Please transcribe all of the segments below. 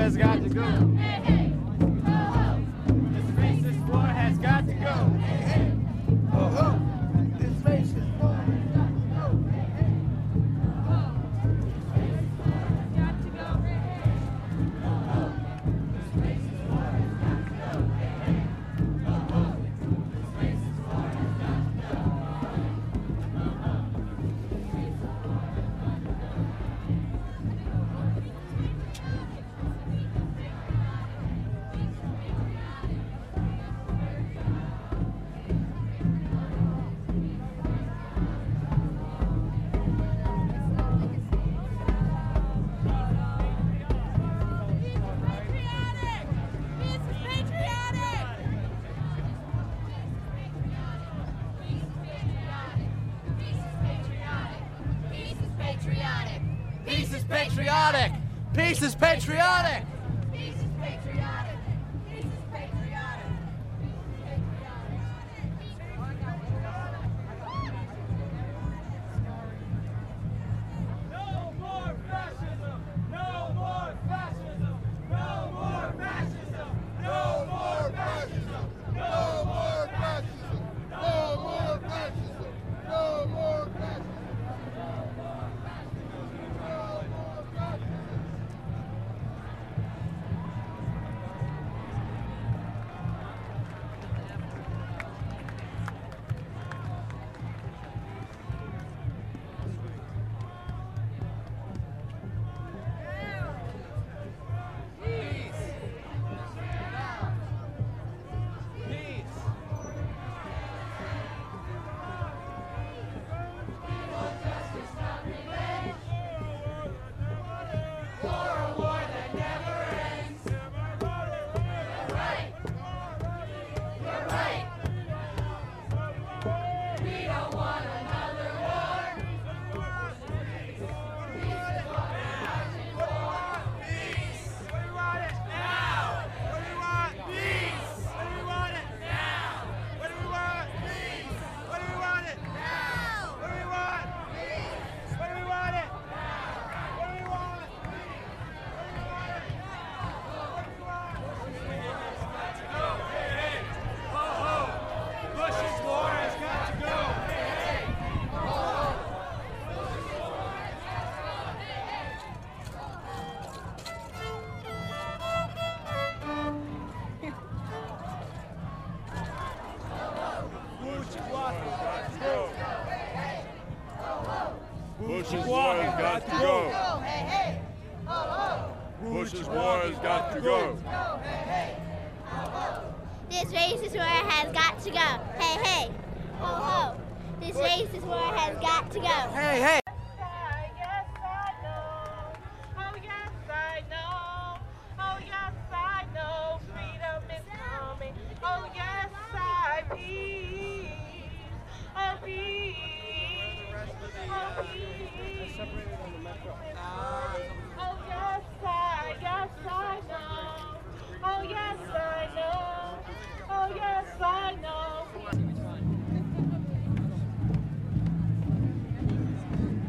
has got to go. Hey, hey. Ho, ho. This racist war has got to go. Hey, hey. Ho, ho. This racist war has got to go. Hey, hey. Ho, ho. This racist war has got to go. Hey, hey. Ho, ho. This racist war has got to go. Hey, hey. Ho, ho. This racist war has got to go. Ho, ho. This racist war has got to go. Peace is patriotic. Peace is patriotic. Peace is patriotic. Peace is patriotic. No more fascism. No more fascism. No more fascism. No more fascism. No more fascism. No more fascism. No more fascism. Bush's war has got to go. Hey, hey. Ho, ho. Bush's war has got to go. Hey, hey. Ho, ho. This racist war has got to go. Hey, hey. Ho, ho. This racist war has got to go. Hey, hey. Yes, I know. Oh, yes, I know. Oh, yes, I know. Freedom is coming. Oh, yes, I peace. Oh, peace. Oh, peace. Oh, yes, I know. Oh, yes, I know. Oh, yes, I know.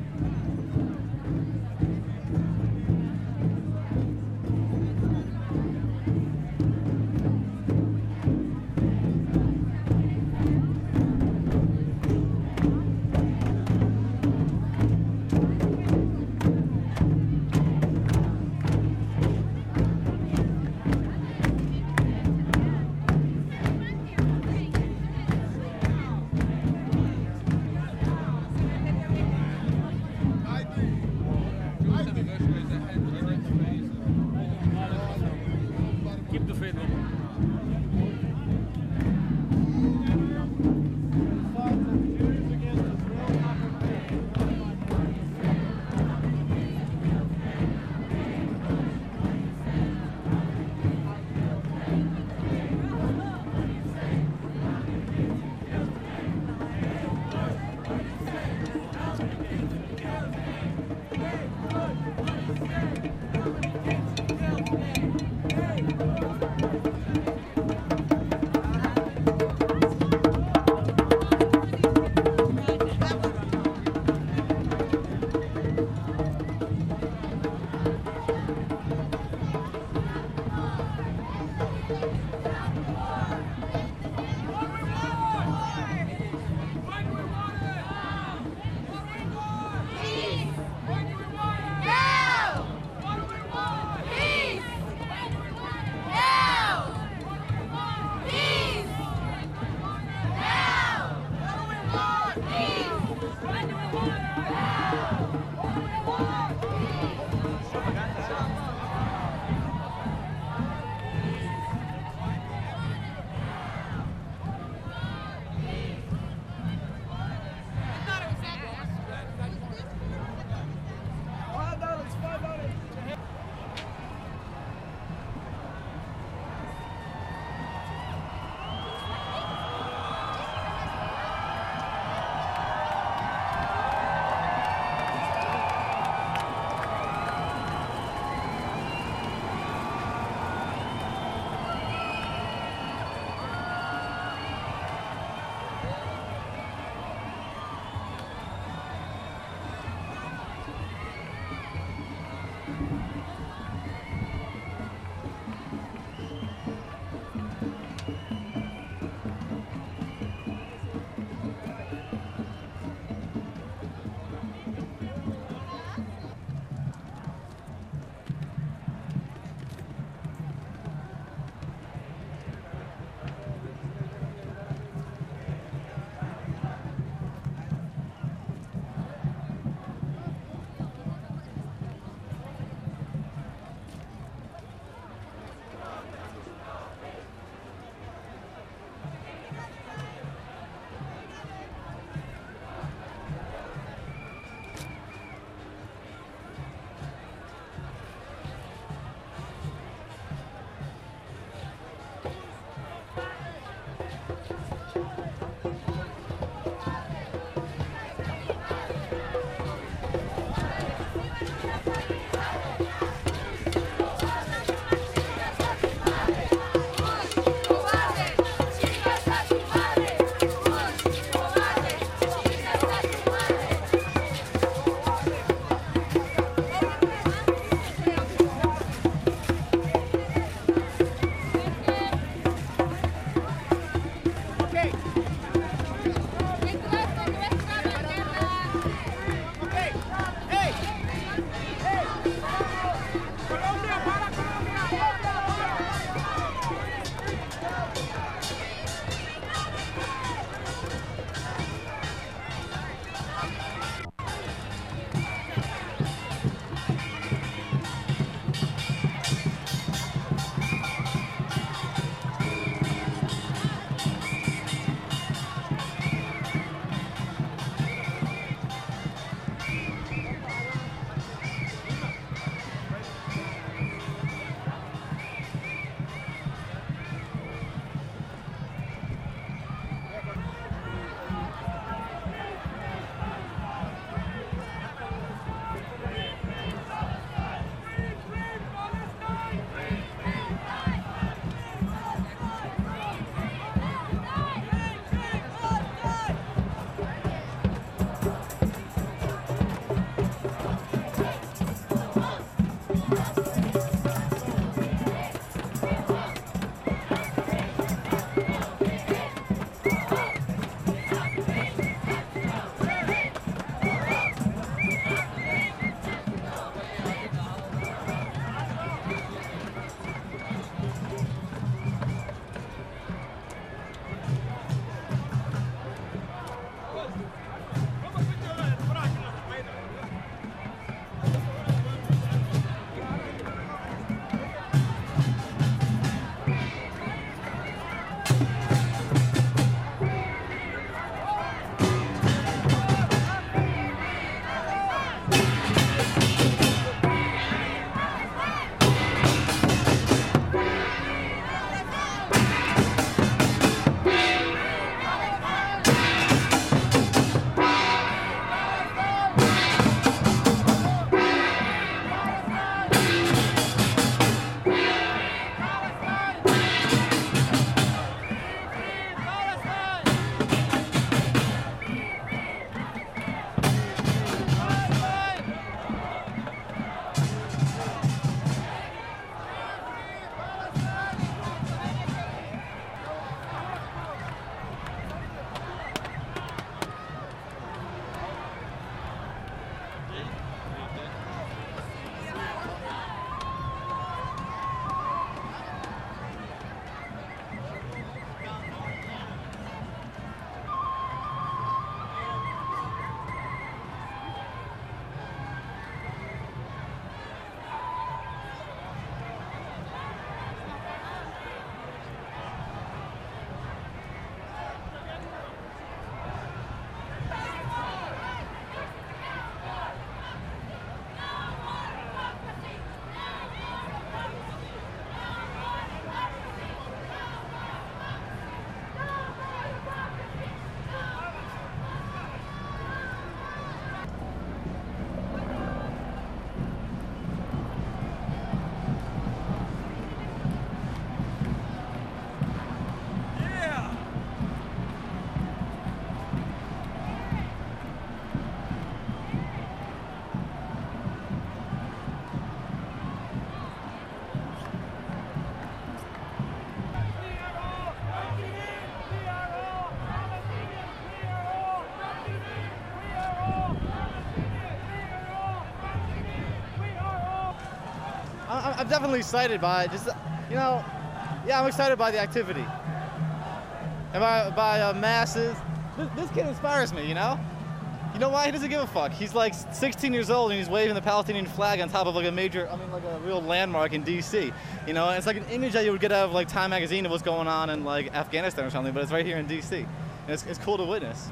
I'm definitely excited by it. Just, you know, yeah, I'm excited by the activity. And by masses. This kid inspires me, you know? You know why? He doesn't give a fuck. He's like 16 years old and he's waving the Palestinian flag on top of like a major, like a real landmark in DC. You know, and it's like an image that you would get out of like Time magazine of what's going on in like Afghanistan or something, but it's right here in DC. And it's cool to witness.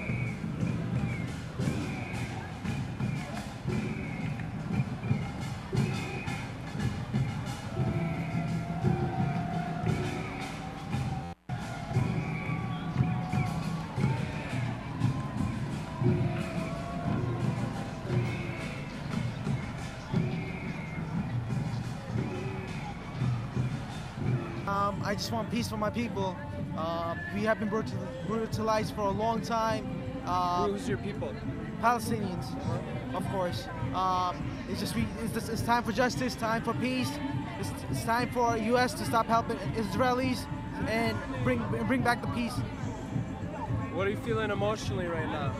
I just want peace for my people. We have been brutalized for a long time. Who's your people? Palestinians, of course. It's time for justice, time for peace. It's time for U.S. to stop helping Israelis and bring back the peace. What are you feeling emotionally right now?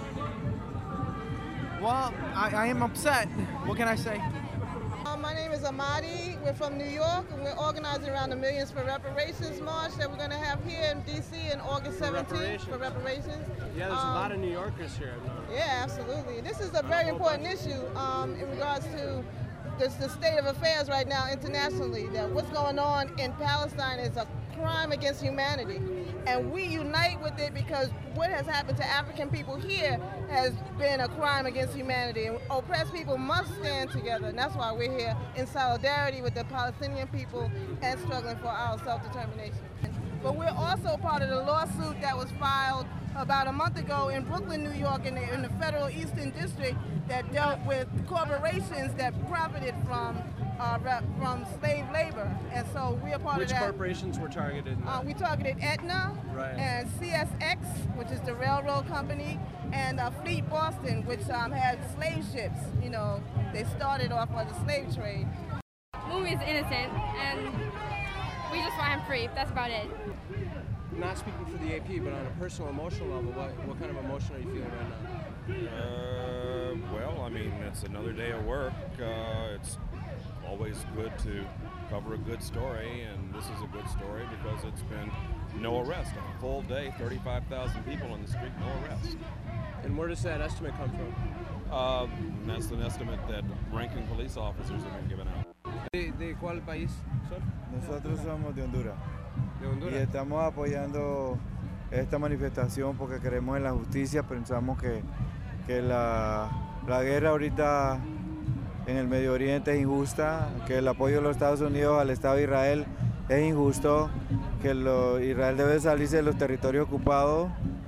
Well, I am upset. What can I say? My name is Amadi. We're from New York, and we're organizing around the Millions for Reparations march that we're going to have here in D.C. on August 17th for reparations. Yeah, there's a lot of New Yorkers here. Yeah, absolutely. This is a very important issue in regards to the state of affairs right now internationally. That what's going on in Palestine is a crime against humanity. And we unite with it because what has happened to African people here has been a crime against humanity. And oppressed people must stand together, and that's why we're here in solidarity with the Palestinian people and struggling for our self-determination. But we're also part of the lawsuit that was filed about a month ago in Brooklyn, New York, in the Federal Eastern District that dealt with corporations that profited from slave labor, and so we're part of that. Which corporations were targeted? We targeted Aetna, right, and CSX, which is the railroad company, and Fleet Boston, which had slave ships. You know, they started off on the slave trade. Mumi is innocent, and we just want him free. That's about it. Not speaking for the AP, but on a personal, emotional level, what kind of emotion are you feeling right now? Well, I mean, it's another day of work. It's always good to cover a good story, and this is a good story because it's been no arrest. A full day, 35,000 people on the street, no arrest. And where does that estimate come from? That's an estimate that ranking police officers have been given out. ¿De cuál país son? Nosotros somos de Honduras. De Honduras. Y estamos apoyando esta manifestación porque creemos en la justicia, pensamos que la guerra ahorita en el Medio Oriente es injusta, que el apoyo de los Estados Unidos al Estado de Israel es injusto, que Israel debe salirse de los territorios ocupados,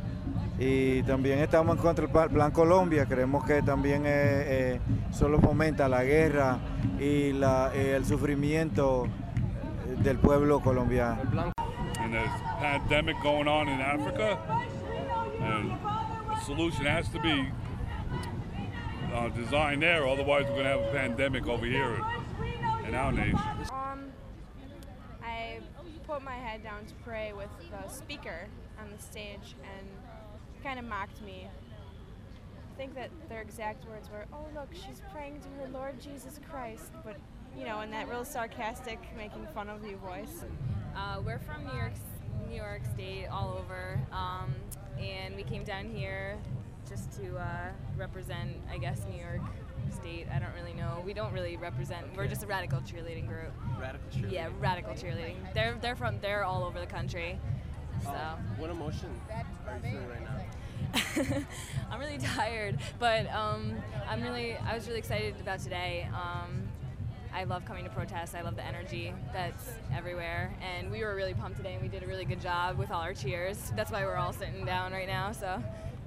y también estamos en contra del Plan Colombia. Creemos que también solo fomenta la guerra y el sufrimiento del pueblo colombiano. And there's a pandemic going on in Africa, and the solution has to be designed there, otherwise we're going to have a pandemic over here in our nation. I put my head down to pray with the speaker on the stage, and he kind of mocked me. I think that their exact words were, "Oh look, she's praying to her Lord Jesus Christ," but you know, in that real sarcastic, making fun of you voice. We're from New York State, all over, and we came down here just to represent, I guess, New York State. I don't really know. We don't really represent. We're just a radical cheerleading group. Radical cheerleading. Yeah, radical cheerleading. They're all over the country. So. What emotion are you feeling right now? I'm really tired, but I was really excited about today. I love coming to protests. I love the energy that's everywhere, and we were really pumped today, and we did a really good job with all our cheers. That's why we're all sitting down right now. So.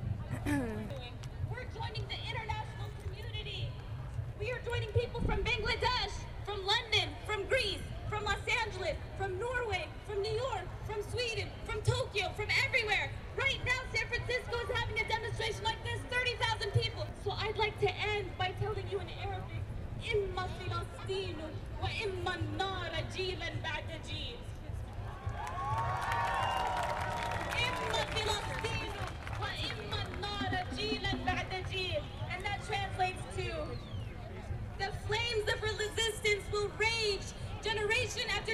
We're joining the international community. We are joining people from Bangladesh, from London, from Greece, from Los Angeles, from Norway, from New York, from Sweden, from Tokyo, from everywhere. Right now, San Francisco is having a demonstration like this, 30,000 people. So I'd like to end by telling you in Arabic, إما فلسطين وإما النار جيلا بعد جيل. إما فلسطين وإما النار جيلا بعد جيل. And that translates to the flames of resistance will rage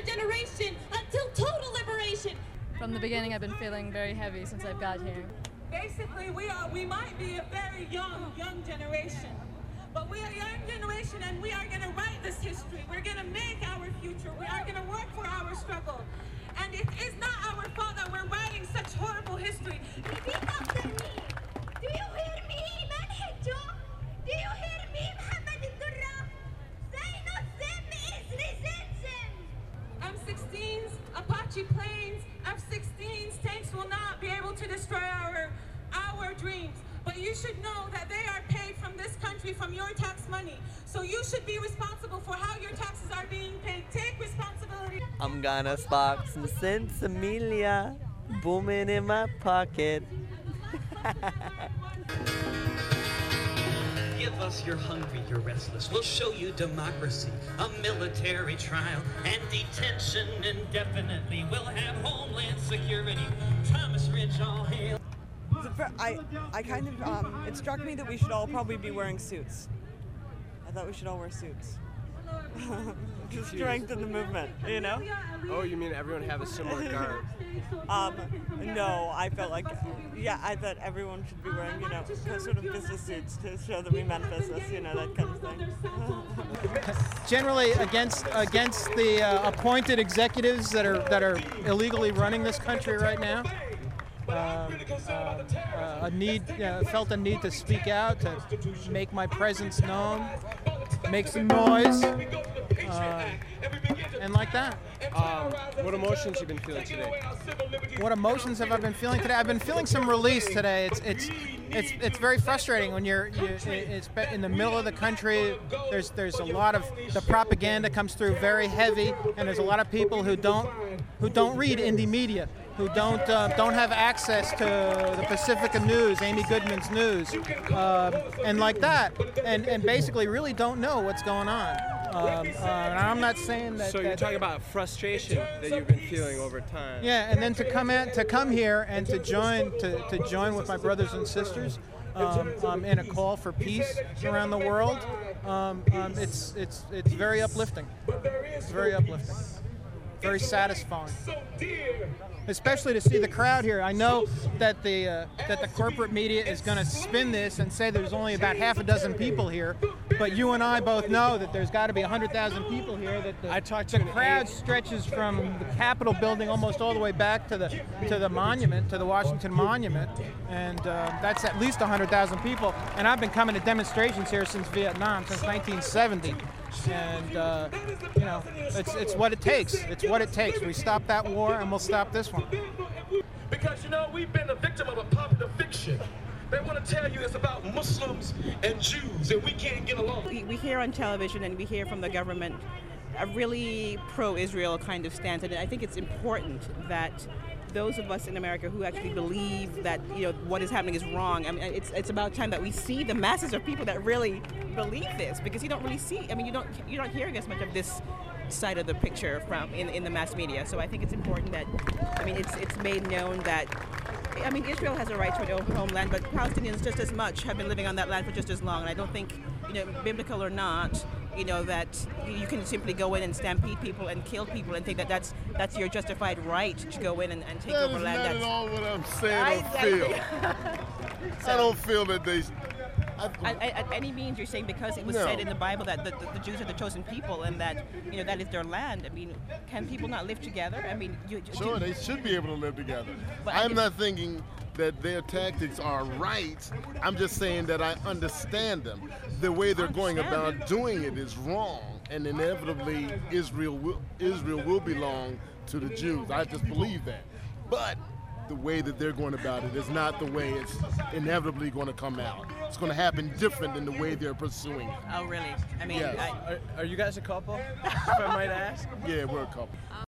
generation until total liberation. From the beginning, I've been feeling very heavy since I've got here. Basically, we might be a very young generation, but we are a young generation, and we are going to write this history. We're going to make our future. We are going to work for our struggle. And it is not our fault that we're writing such horrible history. Repeat after me. Do you hear me? Man Hijjo? Do you hear me? Muhammad Durra? Zaino Sim is resistance. M16s, Apache planes, F-16s, tanks will not be able to destroy our dreams. But you should know that they are paid from this country, from your tax money. So you should be responsible for how your taxes are being paid. Take responsibility. I'm gonna spark some cents, Amelia, booming in my pocket. Give us you're hungry, you're restless. We'll show you democracy, a military trial, and detention indefinitely. We'll have homeland security. Thomas Ridge, all hail. I kind of, it struck me that we should all probably be wearing suits. I thought we should all wear suits. To strengthen the movement, you know? Oh, you mean everyone have a similar garb? No, I felt like, yeah, I thought everyone should be wearing, you know, sort of business suits to show that we meant business, you know, that kind of thing. Generally against the appointed executives that are illegally running this country right now. Felt a need to speak out, to make my presence known, make some noise, and like that. What emotions have you been feeling today? What emotions have I been feeling today? I've been feeling some release today. It's very frustrating when it's in the middle of the country. There's a lot of the propaganda comes through very heavy, and there's a lot of people who don't read indie media, who don't have access to the Pacifica News, Amy Goodman's news, and like that, and basically really don't know what's going on. And I'm not saying that. So you're talking about frustration that you've been feeling over time. Yeah, and then to come here and to join with my brothers and sisters in a call for peace around the world. It's very uplifting. It's very uplifting. Very satisfying. Especially to see the crowd here. I know that the corporate media is going to spin this and say there's only about half a dozen people here, but you and I both know that there's got to be 100,000 people here. That the crowd stretches from the Capitol building almost all the way back to the monument, to the Washington Monument, and that's at least 100,000 people. And I've been coming to demonstrations here since Vietnam, since 1970. And you know, it's what it takes. It's what it takes. We stop that war, and we'll stop this one. Because you know, we've been a victim of a popular fiction. They want to tell you it's about Muslims and Jews, and we can't get along. We hear on television and we hear from the government a really pro-Israel kind of stance, and I think it's important that those of us in America who actually believe that, you know, what is happening is wrong. I mean, it's about time that we see the masses of people that really believe this, because you don't really see. I mean, you're not hearing as much of this side of the picture from in the mass media. So I think it's important that, I mean, it's made known that, I mean, Israel has a right to its own homeland, but Palestinians just as much have been living on that land for just as long. And I don't think, you know, biblical or not, you know, that you can simply go in and stampede people and kill people and think that that's your justified right to go in and take over land. That's not at all what I'm saying or feel. I don't feel that they... At any means, you're saying because it was said in the Bible that the Jews are the chosen people and that, you know, that is their land. I mean, can people not live together? I mean, sure, they should be able to live together. I'm not thinking that their tactics are right. I'm just saying that I understand them. The way they're going about doing it is wrong, and inevitably Israel will belong to the Jews. I just believe that. But the way that they're going about it is not the way it's inevitably going to come out. It's going to happen different than the way they're pursuing it. Oh, really? I mean, yes. Are you guys a couple, if I might ask? Yeah, we're a couple.